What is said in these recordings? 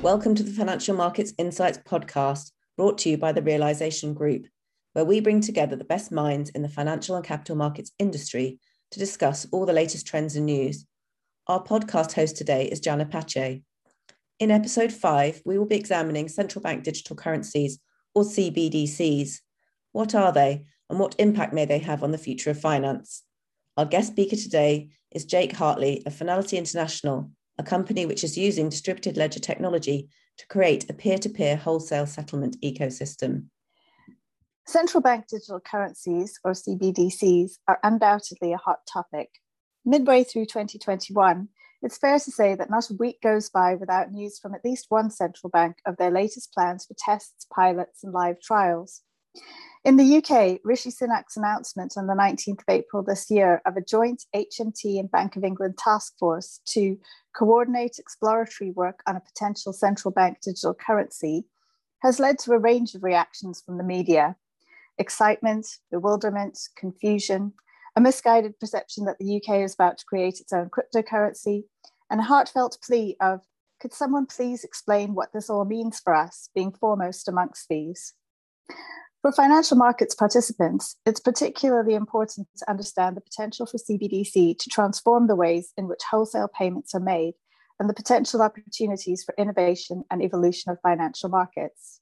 Welcome to the Financial Markets Insights podcast, brought to you by the Realization Group, where we bring together the best minds in the financial and capital markets industry to discuss all the latest trends and news. Our podcast host today is Jana Pache. In episode 5, we will be examining central bank digital currencies, or CBDCs. What are they, and what impact may they have on the future of finance? Our guest speaker today is Jake Hartley of Finality International, a company which is using distributed ledger technology to create a peer-to-peer wholesale settlement ecosystem. Central bank digital currencies, or CBDCs, are undoubtedly a hot topic. Midway through 2021, it's fair to say that not a week goes by without news from at least one central bank of their latest plans for tests, pilots, and live trials. In the UK, Rishi Sunak's announcement on the 19th of April this year of a joint HMT and Bank of England task force to coordinate exploratory work on a potential central bank digital currency has led to a range of reactions from the media. Excitement, bewilderment, confusion, a misguided perception that the UK is about to create its own cryptocurrency, and a heartfelt plea of, could someone please explain what this all means for us, being foremost amongst these? For financial markets participants, it's particularly important to understand the potential for CBDC to transform the ways in which wholesale payments are made and the potential opportunities for innovation and evolution of financial markets.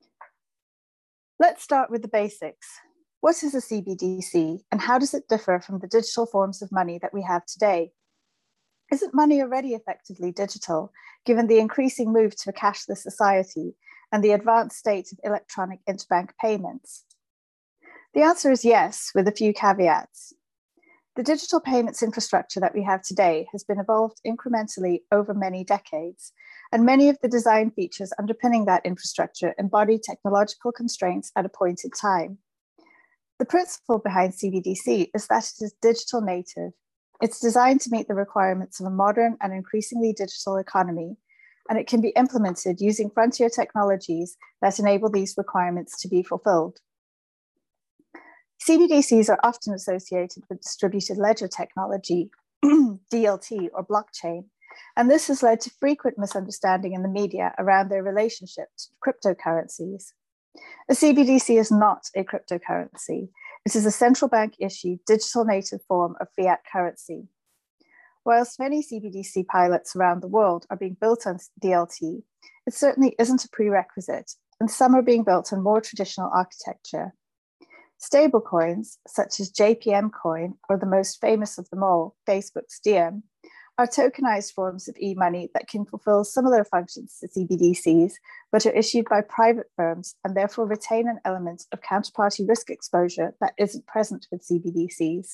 Let's start with the basics. What is a CBDC and how does it differ from the digital forms of money that we have today? Isn't money already effectively digital, given the increasing move to a cashless society and the advanced state of electronic interbank payments? The answer is yes, with a few caveats. The digital payments infrastructure that we have today has been evolved incrementally over many decades, and many of the design features underpinning that infrastructure embody technological constraints at a point in time. The principle behind CBDC is that it is digital native. It's designed to meet the requirements of a modern and increasingly digital economy, and it can be implemented using frontier technologies that enable these requirements to be fulfilled. CBDCs are often associated with distributed ledger technology, DLT or blockchain, and this has led to frequent misunderstanding in the media around their relationship to cryptocurrencies. A CBDC is not a cryptocurrency. It is a central bank issued digital native form of fiat currency. Whilst many CBDC pilots around the world are being built on DLT, it certainly isn't a prerequisite, and some are being built on more traditional architecture. Stablecoins, such as JPM Coin, or the most famous of them all, Facebook's Diem, are tokenized forms of e-money that can fulfill similar functions to CBDCs, but are issued by private firms and therefore retain an element of counterparty risk exposure that isn't present with CBDCs.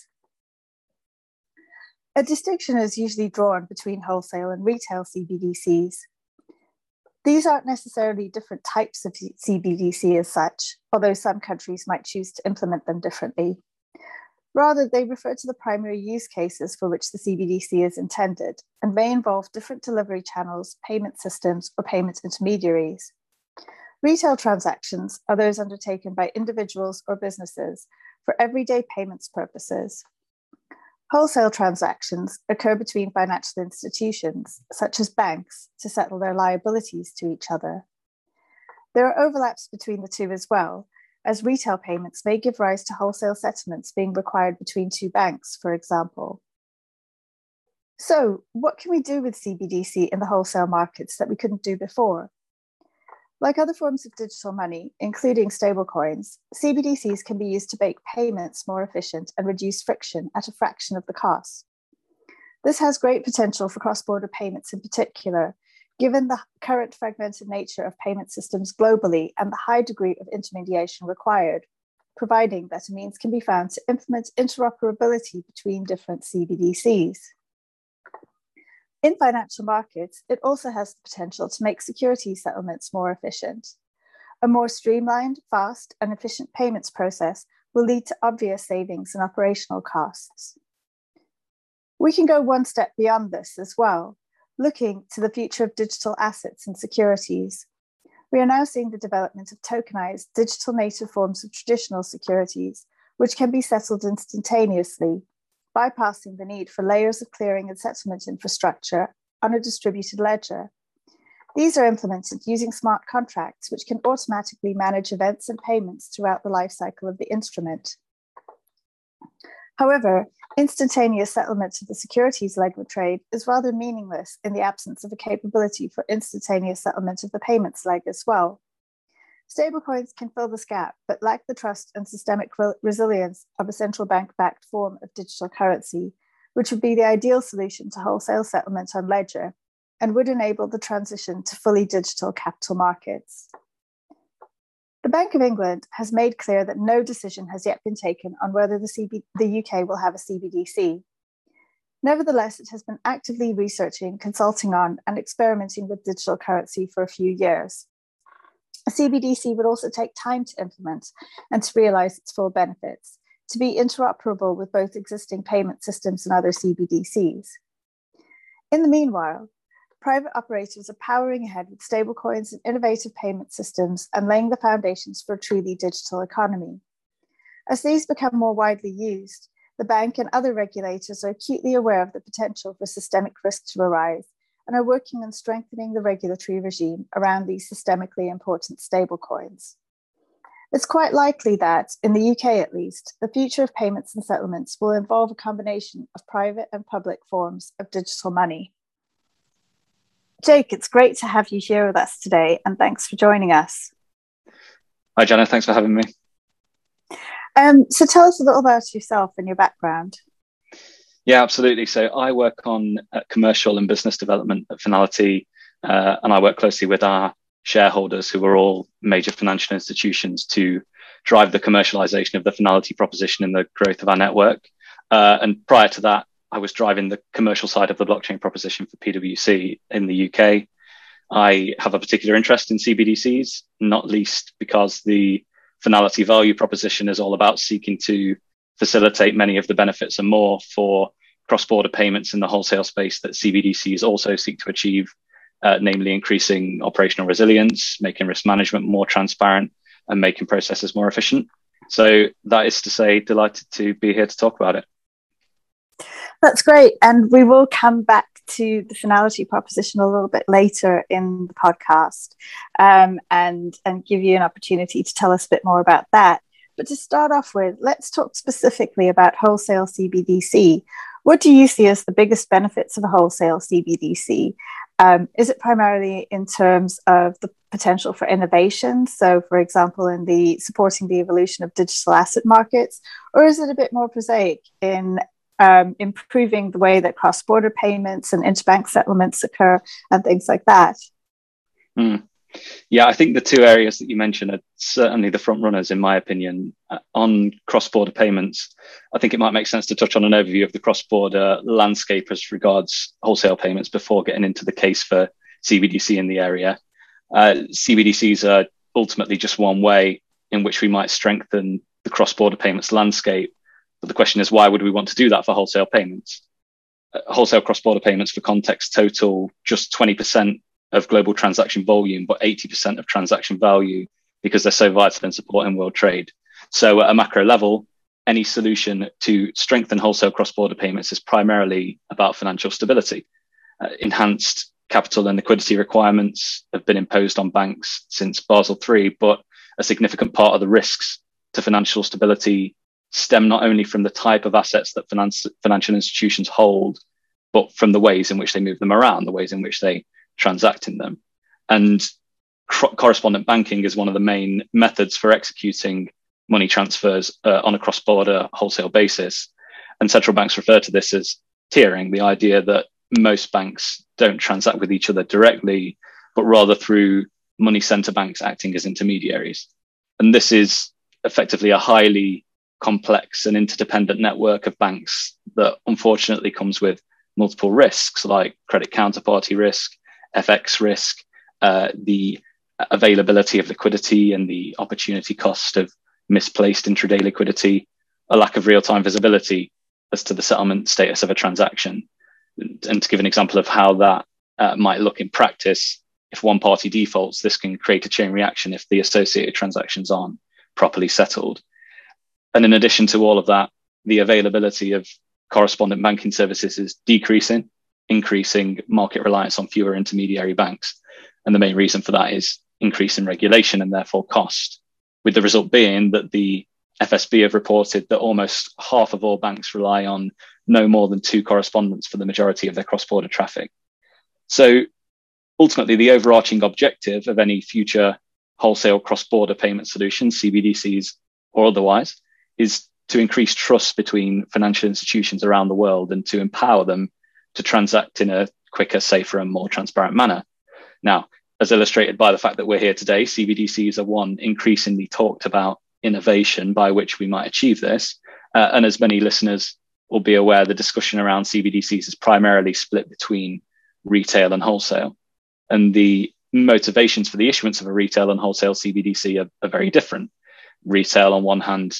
A distinction is usually drawn between wholesale and retail CBDCs. These aren't necessarily different types of CBDC as such, although some countries might choose to implement them differently. Rather, they refer to the primary use cases for which the CBDC is intended and may involve different delivery channels, payment systems, or payment intermediaries. Retail transactions are those undertaken by individuals or businesses for everyday payments purposes. Wholesale transactions occur between financial institutions, such as banks, to settle their liabilities to each other. There are overlaps between the two as well, as retail payments may give rise to wholesale settlements being required between two banks, for example. So, what can we do with CBDC in the wholesale markets that we couldn't do before? Like other forms of digital money, including stablecoins, CBDCs can be used to make payments more efficient and reduce friction at a fraction of the cost. This has great potential for cross-border payments in particular, given the current fragmented nature of payment systems globally and the high degree of intermediation required, providing that a means can be found to implement interoperability between different CBDCs. In financial markets, it also has the potential to make securities settlements more efficient. A more streamlined, fast, and efficient payments process will lead to obvious savings in operational costs. We can go one step beyond this as well, looking to the future of digital assets and securities. We are now seeing the development of tokenized digital native forms of traditional securities, which can be settled instantaneously, bypassing the need for layers of clearing and settlement infrastructure on a distributed ledger. These are implemented using smart contracts, which can automatically manage events and payments throughout the life cycle of the instrument. However, instantaneous settlement of the securities leg of trade is rather meaningless in the absence of a capability for instantaneous settlement of the payments leg as well. Stablecoins can fill this gap, but lack the trust and systemic resilience of a central bank-backed form of digital currency, which would be the ideal solution to wholesale settlement on ledger and would enable the transition to fully digital capital markets. The Bank of England has made clear that no decision has yet been taken on whether the UK will have a CBDC. Nevertheless, it has been actively researching, consulting on, and experimenting with digital currency for a few years. A CBDC would also take time to implement and to realise its full benefits, to be interoperable with both existing payment systems and other CBDCs. In the meanwhile, private operators are powering ahead with stablecoins and innovative payment systems and laying the foundations for a truly digital economy. As these become more widely used, the bank and other regulators are acutely aware of the potential for systemic risk to arise and are working on strengthening the regulatory regime around these systemically important stablecoins. It's quite likely that, in the UK at least, the future of payments and settlements will involve a combination of private and public forms of digital money. Jake, it's great to have you here with us today, and thanks for joining us. Hi, Jenna. Thanks for having me. So tell us a little about yourself and your background. Yeah, absolutely. So I work on commercial and business development at Finality, and I work closely with our shareholders, who are all major financial institutions, to drive the commercialization of the Finality proposition and the growth of our network. And prior to that, I was driving the commercial side of the blockchain proposition for PwC in the UK. I have a particular interest in CBDCs, not least because the Finality value proposition is all about seeking to facilitate many of the benefits and more for cross-border payments in the wholesale space that CBDCs also seek to achieve, namely increasing operational resilience, making risk management more transparent, and making processes more efficient. So that is to say, delighted to be here to talk about it. That's great. And we will come back to the Finality proposition a little bit later in the podcast, and give you an opportunity to tell us a bit more about that. But to start off with, let's talk specifically about wholesale CBDC. What do you see as the biggest benefits of a wholesale CBDC? Is it primarily in terms of the potential for innovation? So, for example, in the supporting the evolution of digital asset markets, or is it a bit more prosaic in improving the way that cross-border payments and interbank settlements occur and things like that? Yeah, I think the two areas that you mentioned are certainly the front runners, in my opinion. On cross-border payments, I think it might make sense to touch on an overview of the cross-border landscape as regards wholesale payments before getting into the case for CBDC in the area. CBDCs are ultimately just one way in which we might strengthen the cross-border payments landscape. But the question is, why would we want to do that for wholesale payments? Wholesale cross-border payments, for context, total just 20% of global transaction volume, but 80% of transaction value, because they're so vital in supporting world trade. So at a macro level, any solution to strengthen wholesale cross-border payments is primarily about financial stability. Enhanced capital and liquidity requirements have been imposed on banks since Basel III, but a significant part of the risks to financial stability stem not only from the type of assets that financial institutions hold, but from the ways in which they move them around, the ways in which they transact in them. And correspondent banking is one of the main methods for executing money transfers on a cross-border wholesale basis. And central banks refer to this as tiering, the idea that most banks don't transact with each other directly, but rather through money center banks acting as intermediaries. And this is effectively a highly complex and interdependent network of banks that unfortunately comes with multiple risks, like credit counterparty risk, FX risk, the availability of liquidity and the opportunity cost of misplaced intraday liquidity, a lack of real-time visibility as to the settlement status of a transaction. And to give an example of how that might look in practice, if one party defaults, this can create a chain reaction if the associated transactions aren't properly settled. And in addition to all of that, the availability of correspondent banking services is decreasing, increasing market reliance on fewer intermediary banks. And the main reason for that is increase in regulation and therefore cost, with the result being that the FSB have reported that almost half of all banks rely on no more than 2 correspondents for the majority of their cross-border traffic. So ultimately, the overarching objective of any future wholesale cross-border payment solutions, CBDCs or otherwise, is to increase trust between financial institutions around the world and to empower them to transact in a quicker, safer, and more transparent manner. Now, as illustrated by the fact that we're here today, CBDCs are one increasingly talked about innovation by which we might achieve this. And as many listeners will be aware, the discussion around CBDCs is primarily split between retail and wholesale. And the motivations for the issuance of a retail and wholesale CBDC are very different. Retail, on one hand,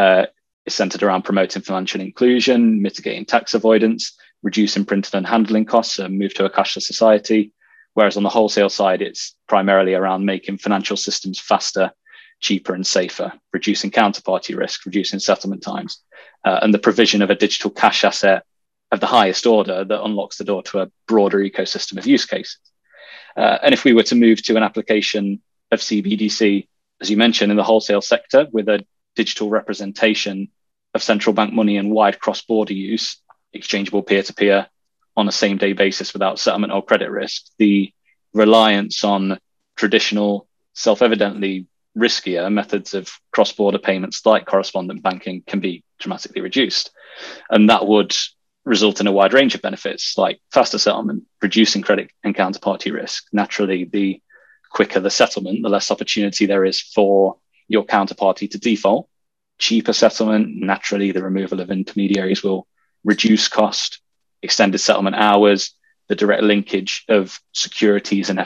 is centered around promoting financial inclusion, mitigating tax avoidance, reducing printing and handling costs, and move to a cashless society. Whereas on the wholesale side, it's primarily around making financial systems faster, cheaper, and safer, reducing counterparty risk, reducing settlement times, and the provision of a digital cash asset of the highest order that unlocks the door to a broader ecosystem of use cases. And if we were to move to an application of CBDC, as you mentioned, in the wholesale sector with a digital representation of central bank money and wide cross-border use, exchangeable peer-to-peer on a same-day basis without settlement or credit risk, the reliance on traditional, self-evidently riskier methods of cross-border payments like correspondent banking can be dramatically reduced. And that would result in a wide range of benefits like faster settlement, reducing credit and counterparty risk. Naturally, the quicker the settlement, the less opportunity there is for your counterparty to default. Cheaper settlement, naturally, the removal of intermediaries will reduce cost, extended settlement hours, the direct linkage of securities and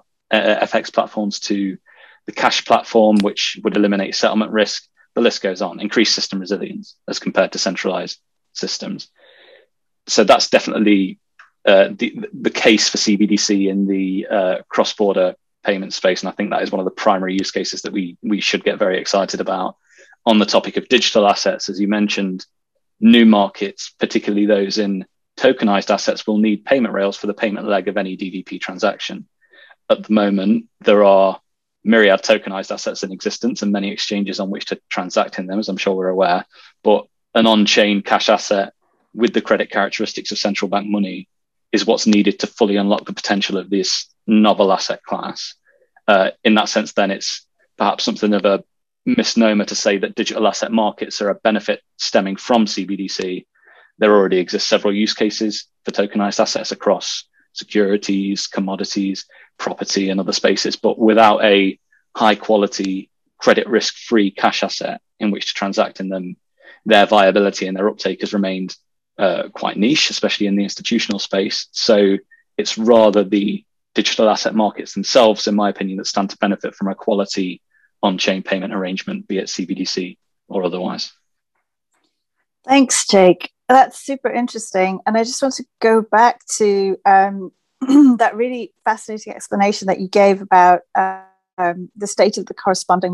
FX platforms to the cash platform, which would eliminate settlement risk. The list goes on, increase system resilience as compared to centralized systems. So that's definitely the case for CBDC in the cross-border payment space. And I think that is one of the primary use cases that we should get very excited about. On the topic of digital assets, as you mentioned, new markets, particularly those in tokenized assets, will need payment rails for the payment leg of any DVP transaction. At the moment, there are myriad tokenized assets in existence and many exchanges on which to transact in them, as I'm sure we're aware. But an on-chain cash asset with the credit characteristics of central bank money is what's needed to fully unlock the potential of this novel asset class. In that sense, then it's perhaps something of a misnomer to say that digital asset markets are a benefit stemming from CBDC. There already exist several use cases for tokenized assets across securities, commodities, property, and other spaces, but without a high quality, credit risk free cash asset in which to transact in them, their viability and their uptake has remained quite niche, especially in the institutional space. So it's rather the digital asset markets themselves, in my opinion, that stand to benefit from a quality on-chain payment arrangement, be it CBDC or otherwise. Thanks, Jake. That's super interesting. And I just want to go back to that really fascinating explanation that you gave about the state of the corresponding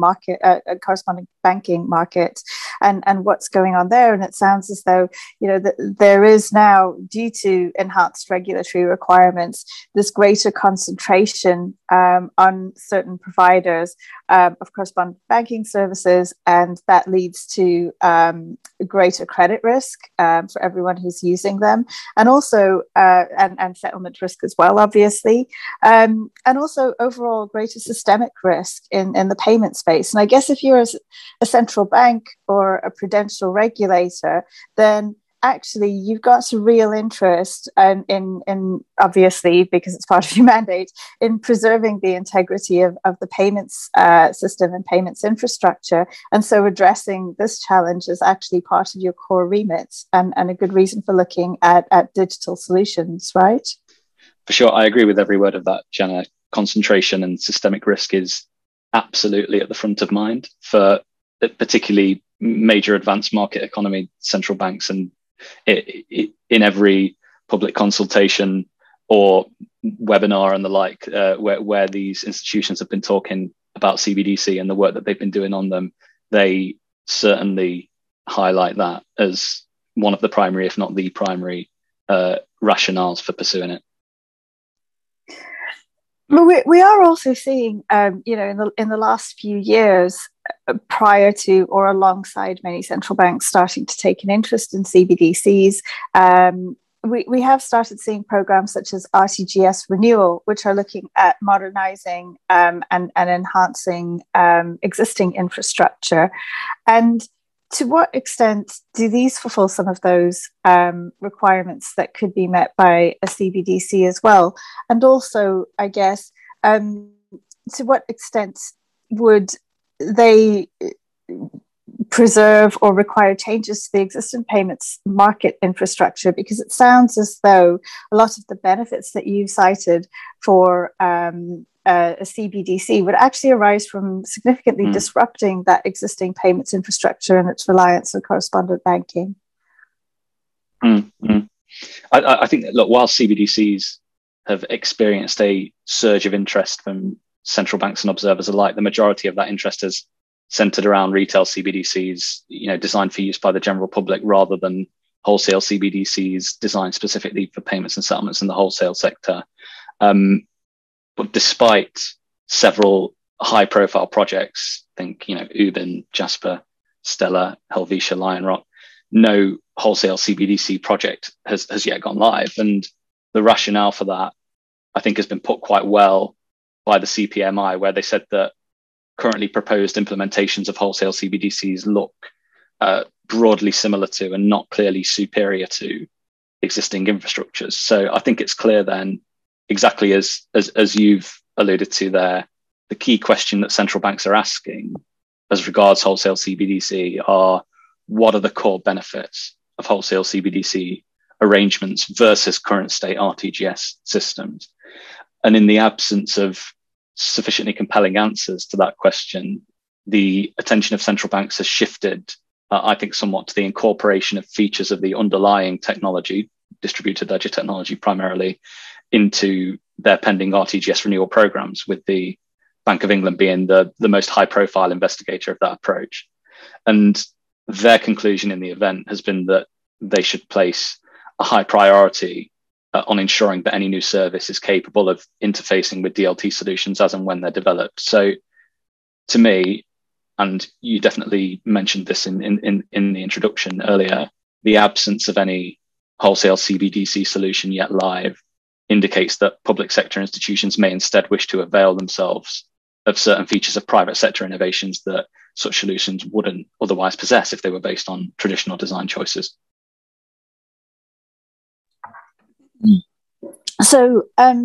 banking market and what's going on there. And it sounds as though, there is now, due to enhanced regulatory requirements, this greater concentration on certain providers of correspondent banking services, and that leads to greater credit risk for everyone who's using them, and also and settlement risk as well, obviously, and also overall greater systemic risk in the payment space. And I guess if you're a central bank or a prudential regulator, then actually you've got a real interest in obviously, because it's part of your mandate, in preserving the integrity of the payments system and payments infrastructure. And so addressing this challenge is actually part of your core remit and a good reason for looking at digital solutions, right? For sure. I agree with every word of that, Jenna. Concentration and systemic risk is absolutely at the front of mind for particularly major advanced market economy central banks. And in every public consultation or webinar and the like, where these institutions have been talking about CBDC and the work that they've been doing on them, they certainly highlight that as one of the primary, if not the primary, rationales for pursuing it. Well, we are also seeing, in the last few years, prior to or alongside many central banks starting to take an interest in CBDCs, we have started seeing programs such as RTGS Renewal, which are looking at modernizing and enhancing existing infrastructure. And to what extent do these fulfill some of those requirements that could be met by a CBDC as well? And also, I guess, to what extent would they preserve or require changes to the existing payments market infrastructure? Because it sounds as though a lot of the benefits that you cited for a CBDC would actually arise from significantly disrupting that existing payments infrastructure and its reliance on correspondent banking. I think that, look, while CBDCs have experienced a surge of interest from central banks and observers alike, the majority of that interest has centered around retail CBDCs, designed for use by the general public, rather than wholesale CBDCs designed specifically for payments and settlements in the wholesale sector. But despite several high-profile projects, think Ubin, Jasper, Stellar, Helvetia, Lionrock, no wholesale CBDC project has yet gone live, and the rationale for that, I think, has been put quite well by the CPMI, where they said that currently proposed implementations of wholesale CBDCs look broadly similar to and not clearly superior to existing infrastructures. So I think it's clear then, exactly as you've alluded to there, the key question that central banks are asking as regards wholesale CBDC are, what are the core benefits of wholesale CBDC arrangements versus current state RTGS systems? And in the absence of sufficiently compelling answers to that question, the attention of central banks has shifted, I think, somewhat to the incorporation of features of the underlying technology, distributed ledger technology primarily, into their pending RTGS renewal programs, with the Bank of England being the most high-profile investigator of that approach. And their conclusion in the event has been that they should place a high priority on ensuring that any new service is capable of interfacing with DLT solutions as and when they're developed. So to me, and you definitely mentioned this in the introduction earlier, the absence of any wholesale CBDC solution yet live indicates that public sector institutions may instead wish to avail themselves of certain features of private sector innovations that such solutions wouldn't otherwise possess if they were based on traditional design choices. So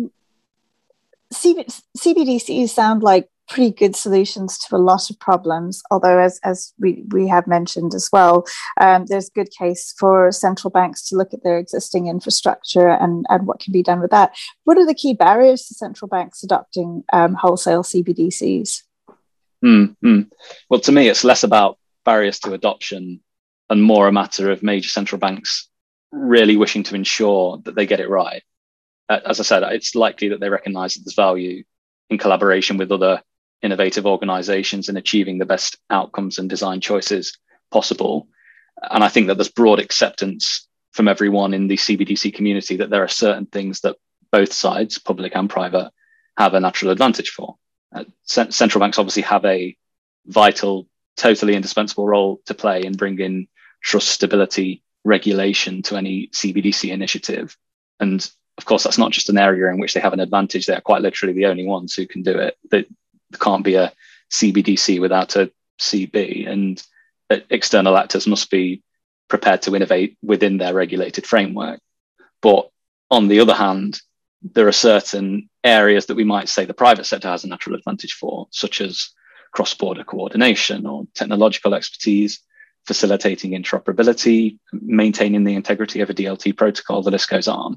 CBDCs sound like pretty good solutions to a lot of problems, although as we have mentioned as well, there's a good case for central banks to look at their existing infrastructure and what can be done with that. What are the key barriers to central banks adopting wholesale CBDCs? Well, to me, it's less about barriers to adoption and more a matter of major central banks really wishing to ensure that they get it right. As I said, it's likely that they recognize that there's value in collaboration with other innovative organizations in achieving the best outcomes and design choices possible. And I think that there's broad acceptance from everyone in the CBDC community that there are certain things that both sides, public and private, have a natural advantage for. Central banks obviously have a vital, totally indispensable role to play in bringing trust, stability, regulation to any CBDC initiative. And of course, that's not just an area in which they have an advantage. They're quite literally the only ones who can do it. There can't be a CBDC without a CB, and external actors must be prepared to innovate within their regulated framework. But on the other hand, there are certain areas that we might say the private sector has a natural advantage for, such as cross-border coordination or technological expertise, facilitating interoperability, maintaining the integrity of a DLT protocol. The list goes on.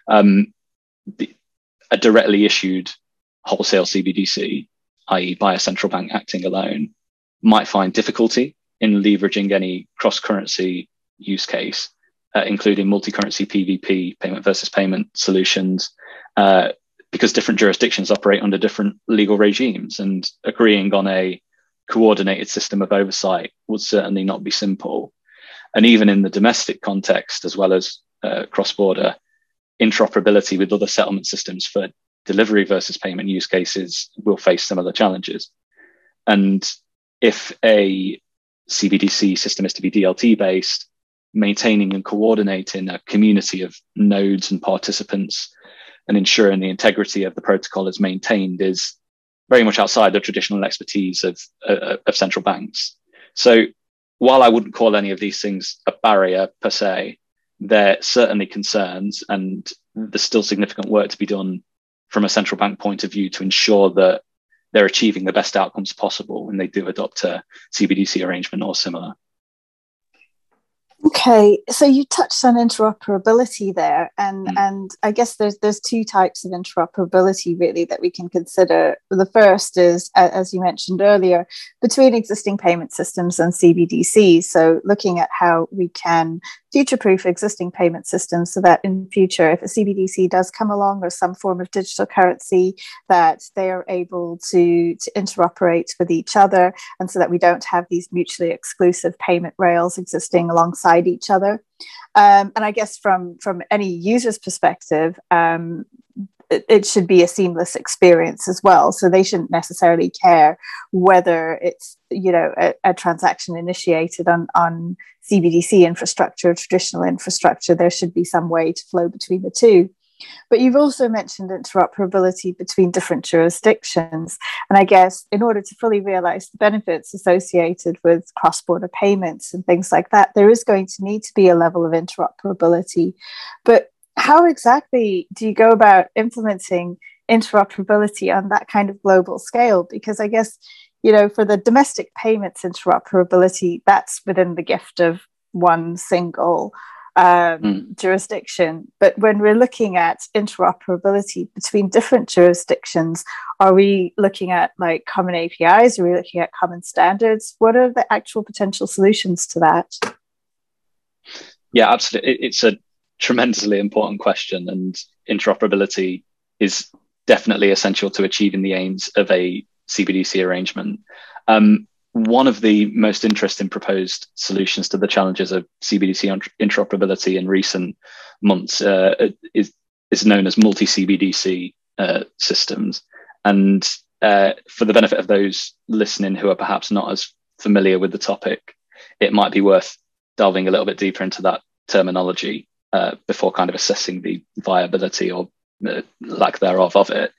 A directly issued wholesale CBDC, i.e. by a central bank acting alone, might find difficulty in leveraging any cross-currency use case, including multi-currency PVP, payment versus payment solutions, because different jurisdictions operate under different legal regimes, and agreeing on a coordinated system of oversight would certainly not be simple. And even in the domestic context, as well as cross-border, interoperability with other settlement systems for delivery versus payment use cases will face similar challenges. And if a CBDC system is to be DLT based, maintaining and coordinating a community of nodes and participants and ensuring the integrity of the protocol is maintained is very much outside the traditional expertise of central banks. So while I wouldn't call any of these things a barrier per se, they're certainly concerns, and there's still significant work to be done from a central bank point of view to ensure that they're achieving the best outcomes possible when they do adopt a CBDC arrangement or similar. Okay, so you touched on interoperability there, and I guess there's two types of interoperability really that we can consider. The first is, as you mentioned earlier, between existing payment systems and CBDCs. So looking at how we can future-proof existing payment systems so that in future, if a CBDC does come along or some form of digital currency, that they are able to interoperate with each other, and so that we don't have these mutually exclusive payment rails existing alongside each other. And I guess from any user's perspective, it should be a seamless experience as well. So they shouldn't necessarily care whether it's, a transaction initiated on CBDC infrastructure, traditional infrastructure. There should be some way to flow between the two. But you've also mentioned interoperability between different jurisdictions. And I guess in order to fully realize the benefits associated with cross-border payments and things like that, there is going to need to be a level of interoperability. But how exactly do you go about implementing interoperability on that kind of global scale? Because I guess, for the domestic payments interoperability, that's within the gift of one single jurisdiction. But when we're looking at interoperability between different jurisdictions, are we looking at like common APIs? Are we looking at common standards? What are the actual potential solutions to that? Yeah, absolutely. It's a tremendously important question, and interoperability is definitely essential to achieving the aims of a CBDC arrangement. One of the most interesting proposed solutions to the challenges of CBDC interoperability in recent months is known as multi-CBDC systems. And for the benefit of those listening who are perhaps not as familiar with the topic, it might be worth delving a little bit deeper into that terminology before kind of assessing the viability or lack thereof of it.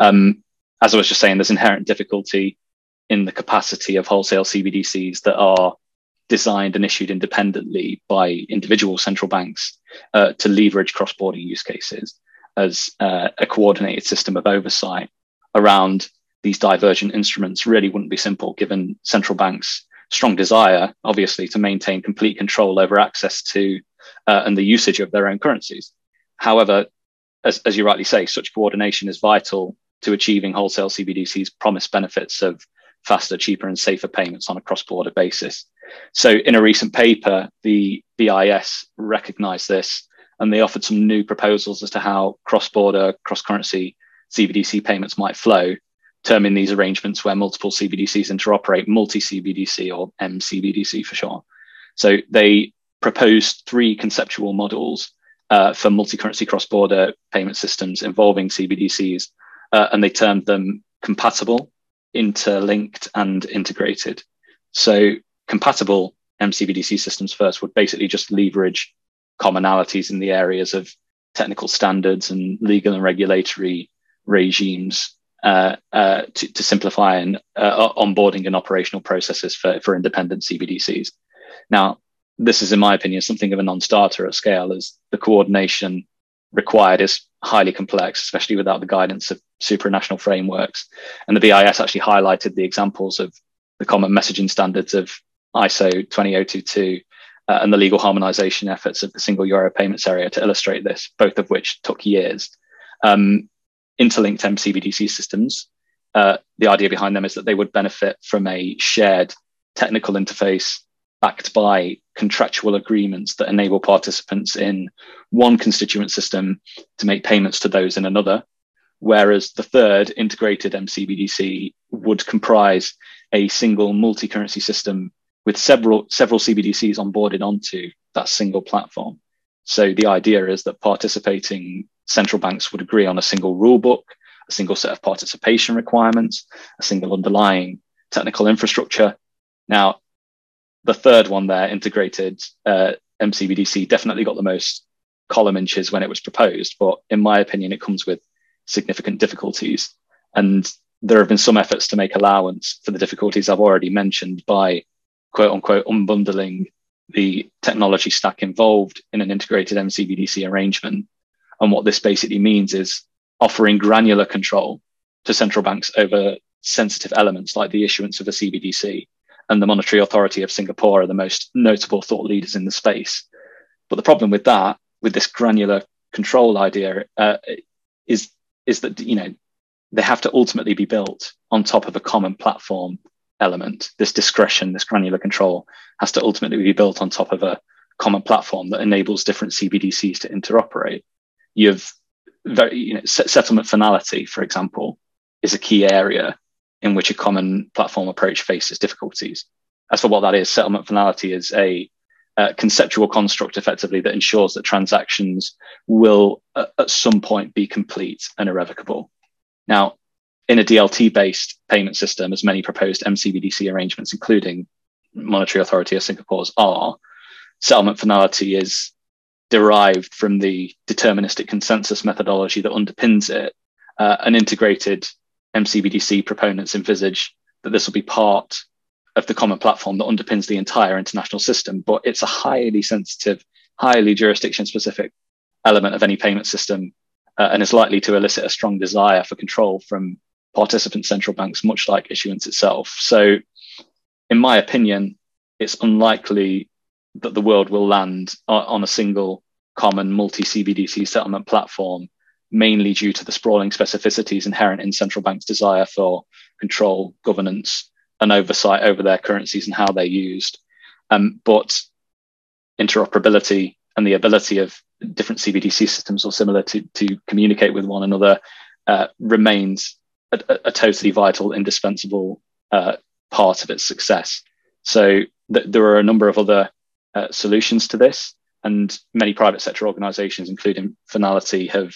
As I was just saying, there's inherent difficulty in the capacity of wholesale CBDCs that are designed and issued independently by individual central banks to leverage cross-border use cases as a coordinated system of oversight around these divergent instruments really wouldn't be simple, given central banks' strong desire, obviously, to maintain complete control over access to and the usage of their own currencies. However, as you rightly say, such coordination is vital to achieving wholesale CBDC's promised benefits of faster, cheaper, and safer payments on a cross-border basis. So in a recent paper, the BIS recognized this, and they offered some new proposals as to how cross-border, cross-currency CBDC payments might flow, terming these arrangements where multiple CBDCs interoperate, multi-CBDC or MCBDC for short. So they proposed three conceptual models for multi-currency cross-border payment systems involving CBDCs, and they termed them compatible, interlinked, and integrated. So compatible MCBDC systems first would basically just leverage commonalities in the areas of technical standards and legal and regulatory regimes to simplify and onboarding and operational processes for independent CBDCs. Now, this is, in my opinion, something of a non-starter at scale, as the coordination required is highly complex, especially without the guidance of supranational frameworks. And the BIS actually highlighted the examples of the common messaging standards of ISO 20022 and the legal harmonization efforts of the single euro payments area to illustrate this, both of which took years. Interlinked MCBDC systems, the idea behind them is that they would benefit from a shared technical interface backed by contractual agreements that enable participants in one constituent system to make payments to those in another, whereas the third, integrated MCBDC, would comprise a single multi-currency system with several CBDCs onboarded onto that single platform. So the idea is that participating central banks would agree on a single rule book, a single set of participation requirements, a single underlying technical infrastructure. Now, the third one there, integrated MCBDC, definitely got the most column inches when it was proposed, but in my opinion, it comes with significant difficulties. And there have been some efforts to make allowance for the difficulties I've already mentioned by, quote unquote, unbundling the technology stack involved in an integrated MCBDC arrangement. And what this basically means is offering granular control to central banks over sensitive elements like the issuance of a CBDC. And the Monetary Authority of Singapore are the most notable thought leaders in the space. But the problem with that, with this granular control idea, is that, you know, they have to ultimately be built on top of a common platform element. This discretion, this granular control has to ultimately be built on top of a common platform that enables different CBDCs to interoperate. You've settlement finality, for example, is a key area in which a common platform approach faces difficulties. As for what that is, settlement finality is a conceptual construct effectively that ensures that transactions will at some point be complete and irrevocable. Now, in a DLT-based payment system, as many proposed MCBDC arrangements, including Monetary Authority of Singapore's, are, settlement finality is derived from the deterministic consensus methodology that underpins it. An integrated MCBDC proponents envisage that this will be part of the common platform that underpins the entire international system, but it's a highly sensitive, highly jurisdiction-specific element of any payment system, and is likely to elicit a strong desire for control from participant central banks, much like issuance itself. So, in my opinion, it's unlikely that the world will land on a single common multi-CBDC settlement platform, mainly due to the sprawling specificities inherent in central banks' desire for control, governance, and oversight over their currencies and how they're used. But interoperability and the ability of different CBDC systems or similar to communicate with one another remains a totally vital, indispensable part of its success. So there are a number of other solutions to this, and many private sector organizations, including Finality, have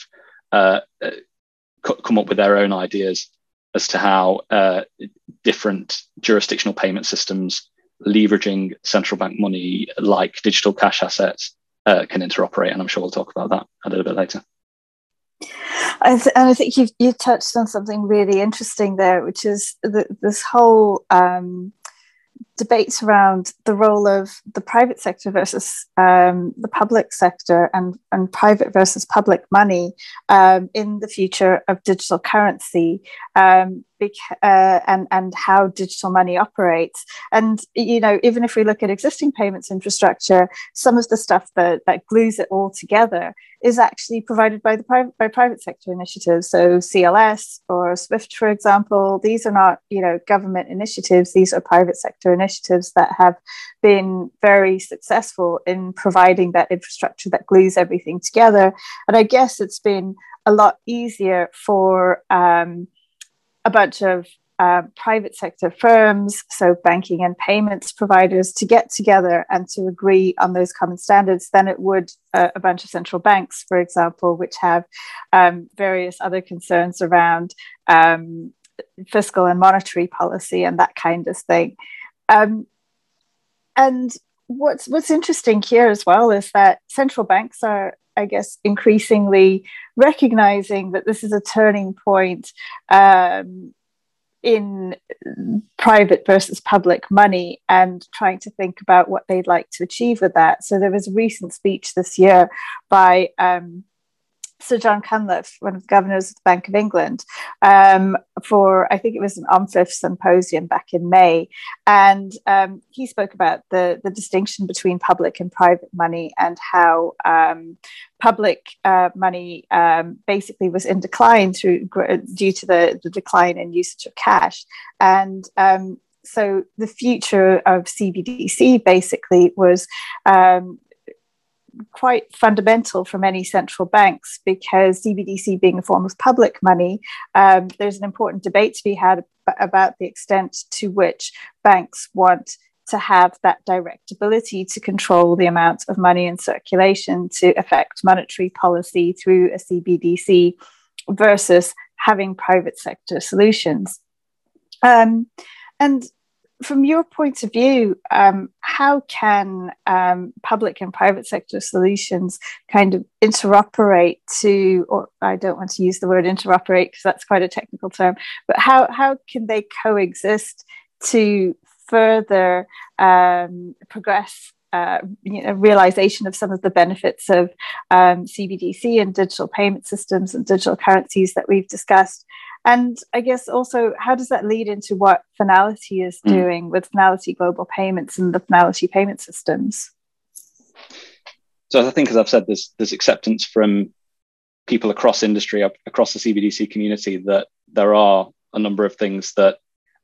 come up with their own ideas as to how different jurisdictional payment systems leveraging central bank money like digital cash assets can interoperate. And I'm sure we'll talk about that a little bit later. And I think you touched on something really interesting there, which is this whole debates around the role of the private sector versus the public sector, and private versus public money in the future of digital currency, and how digital money operates. And, you know, even if we look at existing payments infrastructure, some of the stuff that glues it all together is actually provided by private sector initiatives. So CLS or SWIFT, for example, these are not, you know, government initiatives. These are private sector initiatives that have been very successful in providing that infrastructure that glues everything together. And I guess it's been a lot easier for a bunch of private sector firms, so banking and payments providers, to get together and to agree on those common standards than it would a bunch of central banks, for example, which have various other concerns around fiscal and monetary policy and that kind of thing. And what's interesting here as well is that central banks are, I guess, increasingly recognizing that this is a turning point in private versus public money, and trying to think about what they'd like to achieve with that. So there was a recent speech this year by Sir John Cunliffe, one of the governors of the Bank of England, for, I think it was an OMFIF symposium back in May. And he spoke about the distinction between public and private money, and how public money basically was in decline due to the decline in usage of cash. And so the future of CBDC basically was quite fundamental for many central banks, because CBDC being a form of public money, there's an important debate to be had about the extent to which banks want to have that direct ability to control the amount of money in circulation to affect monetary policy through a CBDC, versus having private sector solutions. And from your point of view, how can public and private sector solutions kind of interoperate to, or I don't want to use the word interoperate because that's quite a technical term, but how can they coexist to further progress realization of some of the benefits of CBDC and digital payment systems and digital currencies that we've discussed? And I guess also, how does that lead into what Finality is doing with Finality Global Payments and the Finality payment systems? So I think, as I've said, there's acceptance from people across industry, across the CBDC community, that there are a number of things that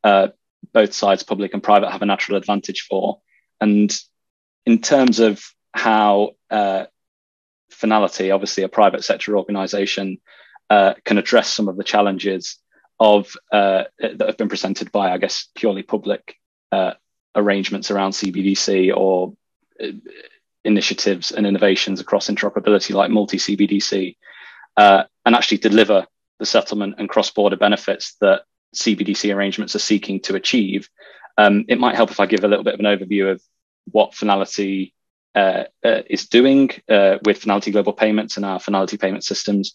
both sides, public and private, have a natural advantage for. And in terms of how Finality, obviously a private sector organisation, can address some of the challenges of that have been presented by, I guess, purely public arrangements around CBDC or initiatives and innovations across interoperability like multi-CBDC, and actually deliver the settlement and cross-border benefits that CBDC arrangements are seeking to achieve. It might help if I give a little bit of an overview of what Finality is doing with Finality Global Payments and our Finality payment systems,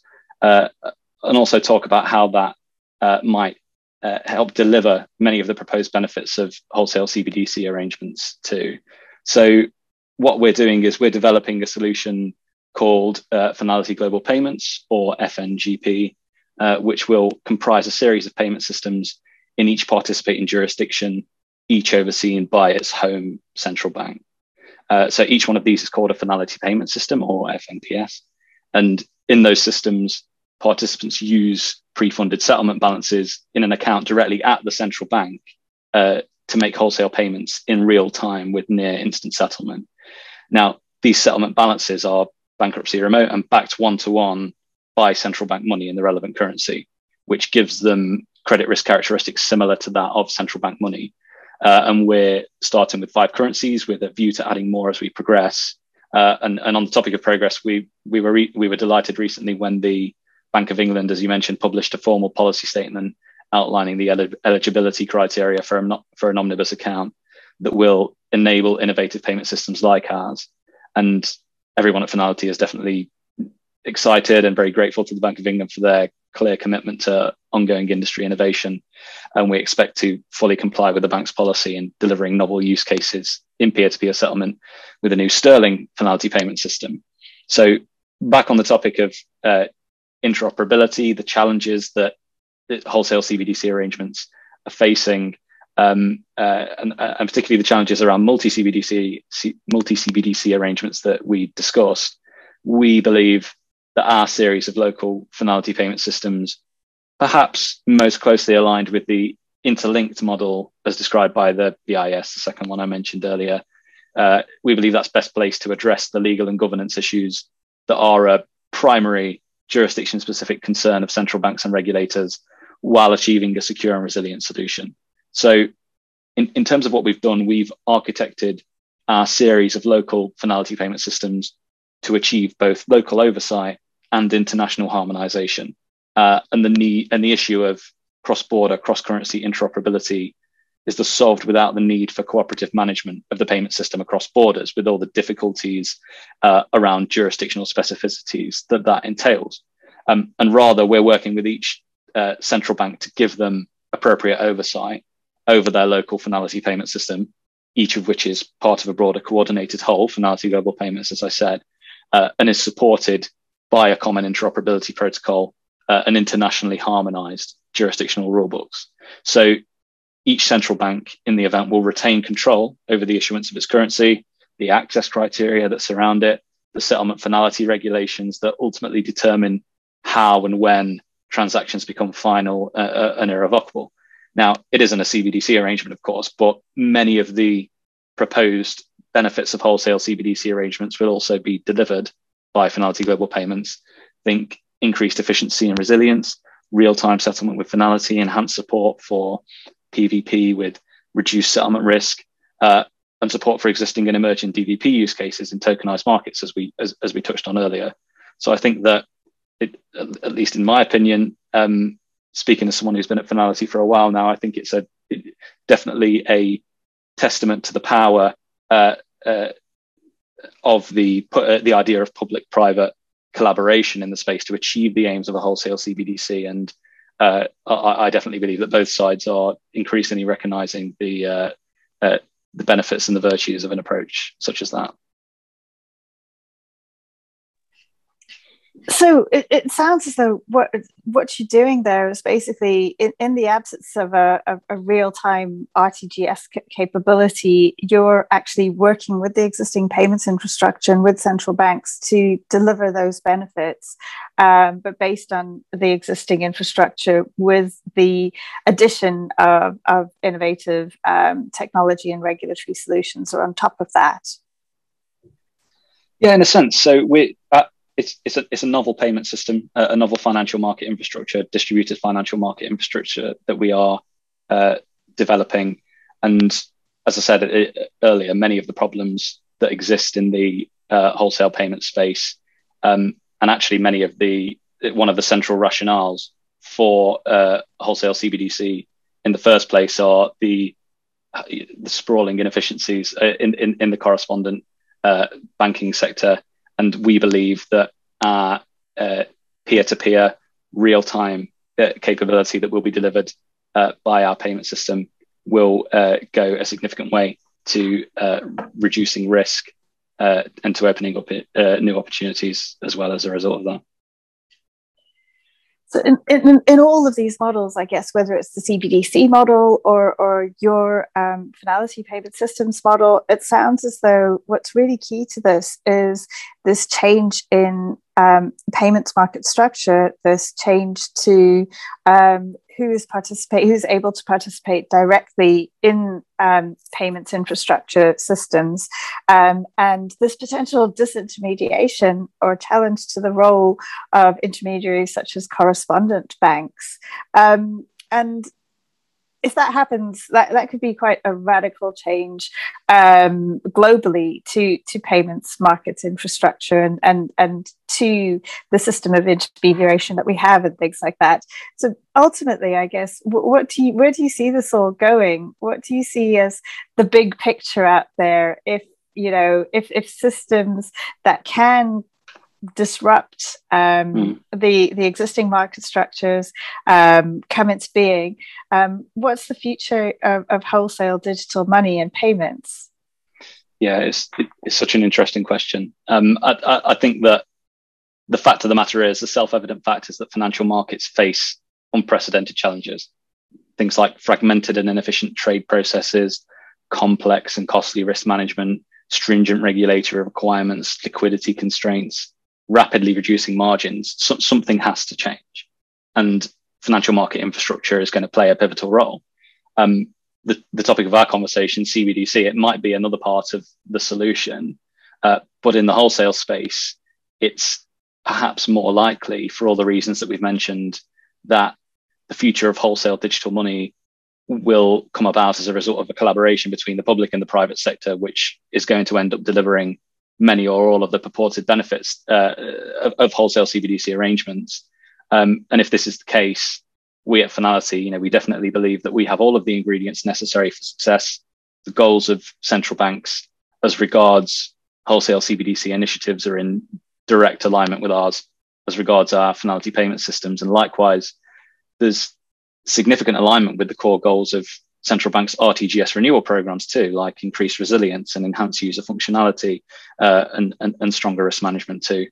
and also talk about how that might help deliver many of the proposed benefits of wholesale CBDC arrangements too. So what we're doing is we're developing a solution called Finality Global Payments, or FNGP, which will comprise a series of payment systems in each participating jurisdiction, each overseen by its home central bank. So each one of these is called a Finality Payment System, or FNPS. And in those systems, participants use pre-funded settlement balances in an account directly at the central bank to make wholesale payments in real time with near instant settlement. Now, these settlement balances are bankruptcy remote and backed one-to-one by central bank money in the relevant currency, which gives them credit risk characteristics similar to that of central bank money. And we're starting with 5 currencies with a view to adding more as we progress. And on the topic of progress, we were delighted recently when the Bank of England, as you mentioned, published a formal policy statement outlining the eligibility criteria for an omnibus account that will enable innovative payment systems like ours. And everyone at Finality is definitely excited and very grateful to the Bank of England for their clear commitment to ongoing industry innovation. And we expect to fully comply with the bank's policy in delivering novel use cases in peer-to-peer settlement with a new sterling Finality payment system. So back on the topic of interoperability, the challenges that wholesale CBDC arrangements are facing, and particularly the challenges around multi-CBDC arrangements that we discussed, we believe that our series of local Finality payment systems, perhaps most closely aligned with the interlinked model as described by the BIS, the second one I mentioned earlier, we believe that's best placed to address the legal and governance issues that are a primary jurisdiction-specific concern of central banks and regulators while achieving a secure and resilient solution. So in terms of what we've done, we've architected our series of local Finality payment systems to achieve both local oversight and international harmonization. And the issue of cross-border, cross-currency interoperability is solved without the need for cooperative management of the payment system across borders, with all the difficulties around jurisdictional specificities that entails. And rather, we're working with each central bank to give them appropriate oversight over their local Finality payment system, each of which is part of a broader coordinated whole, Finality Global Payments, as I said, and is supported by a common interoperability protocol and internationally harmonized jurisdictional rulebooks. So each central bank in the event will retain control over the issuance of its currency, the access criteria that surround it, the settlement finality regulations that ultimately determine how and when transactions become final and irrevocable. Now, it isn't a CBDC arrangement, of course, but many of the proposed benefits of wholesale CBDC arrangements will also be delivered by Finality Global Payments. Think increased efficiency and resilience, real-time settlement with Finality, enhanced support for PVP with reduced settlement risk, and support for existing and emerging DVP use cases in tokenized markets, as we touched on earlier. So I think that, at least in my opinion, speaking as someone who's been at Finality for a while now, I think it's definitely a testament to the power of the idea of public-private collaboration in the space to achieve the aims of a wholesale CBDC. And I definitely believe that both sides are increasingly recognizing the benefits and the virtues of an approach such as that. So it sounds as though what you're doing there is basically, in the absence of a real-time RTGS capability, you're actually working with the existing payments infrastructure and with central banks to deliver those benefits, but based on the existing infrastructure with the addition of innovative technology and regulatory solutions or on top of that. Yeah, in a sense. So it's a novel payment system, a novel financial market infrastructure, distributed financial market infrastructure that we are developing. And as I said earlier, many of the problems that exist in the wholesale payment space, and actually one of the central rationales for wholesale CBDC in the first place are the sprawling inefficiencies in the correspondent banking sector. And we believe that our peer-to-peer real-time capability that will be delivered by our payment system will go a significant way to reducing risk and to opening up new opportunities as well as a result of that. So in all of these models, I guess, whether it's the CBDC model or your Finality Payment Systems model, it sounds as though what's really key to this is this change in payments market structure, this change to who's able to participate directly in payments infrastructure systems, and this potential disintermediation or challenge to the role of intermediaries such as correspondent banks. And if that happens, that could be quite a radical change globally to payments markets infrastructure and to the system of intermediation that we have and things like that. So ultimately, I guess, where do you see this all going? What do you see as the big picture out there? If systems that can disrupt the existing market structures come into being, what's the future of wholesale digital money and payments? Yeah, it's such an interesting question. I think that the fact of the matter is, the self-evident fact is that financial markets face unprecedented challenges. Things like fragmented and inefficient trade processes, complex and costly risk management, stringent regulatory requirements, liquidity constraints, rapidly reducing margins. Something has to change, and financial market infrastructure is going to play a pivotal role. The topic of our conversation, CBDC, it might be another part of the solution, but in the wholesale space, it's perhaps more likely, for all the reasons that we've mentioned, that the future of wholesale digital money will come about as a result of a collaboration between the public and the private sector, which is going to end up delivering many or all of the purported benefits of wholesale CBDC arrangements. And if this is the case, we at Finality, we definitely believe that we have all of the ingredients necessary for success. The goals of central banks as regards wholesale CBDC initiatives are in direct alignment with ours as regards our Finality payment systems. And likewise, there's significant alignment with the core goals of central banks' RTGS renewal programs too, like increased resilience and enhanced user functionality and stronger risk management too.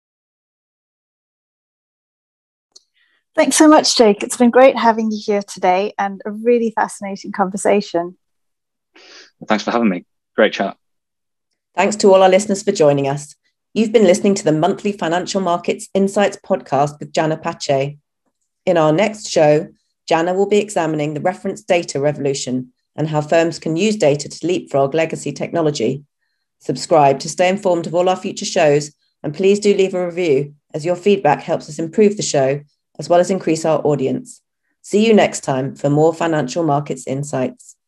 Thanks so much, Jake. It's been great having you here today and a really fascinating conversation. Thanks for having me. Great chat. Thanks to all our listeners for joining us. You've been listening to the monthly Financial Markets Insights podcast with Jana Pache. In our next show, Jana will be examining the reference data revolution and how firms can use data to leapfrog legacy technology. Subscribe to stay informed of all our future shows, and please do leave a review, as your feedback helps us improve the show as well as increase our audience. See you next time for more Financial Markets Insights.